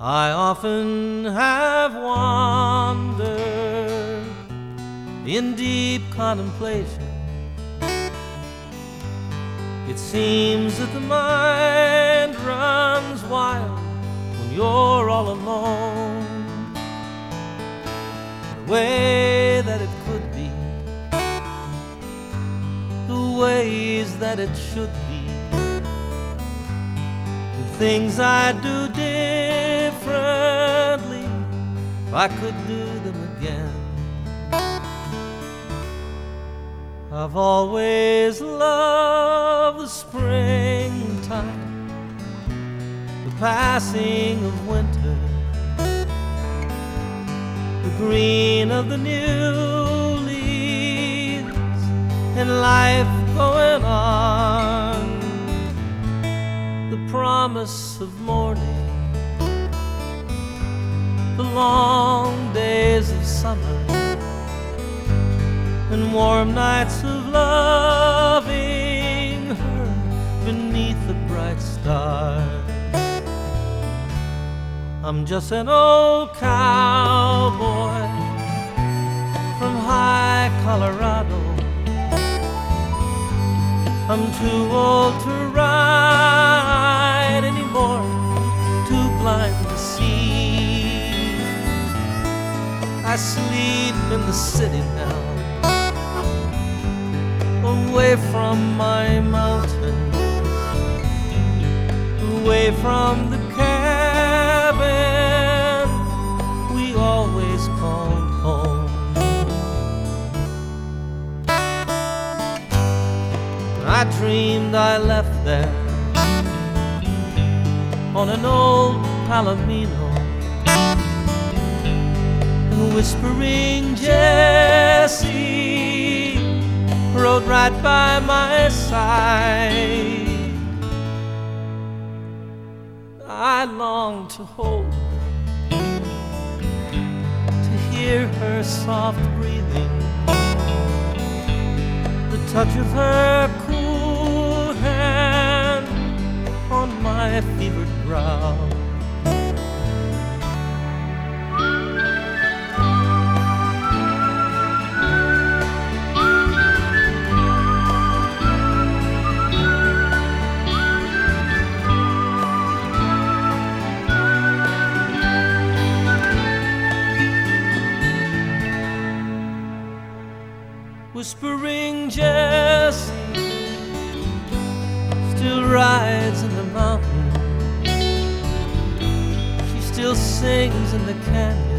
I often have wandered in deep contemplation. It seems that the mind runs wild when you're all alone. The way that it could be, the ways that it should be, the things I'd do differently if I could do them again. I've always loved the springtime, the passing of winter, the green of the new leaves, and life going on, the promise of morning, the long days of summer, and warm nights of loving her beneath the bright stars. I'm just an old cowboy from high Colorado. I'm too old to ride anymore, too blind to see. I sleep in the city now, away from my mountains, away from the cabin we always called home. I dreamed I left there on an old Palomino, and whispering Jessie rode right by my side. I longed to hold her, to hear her soft breathing, the touch of her cool hand on my fevered brow. Whispering Jessie still rides in the mountain. She still sings in the canyon.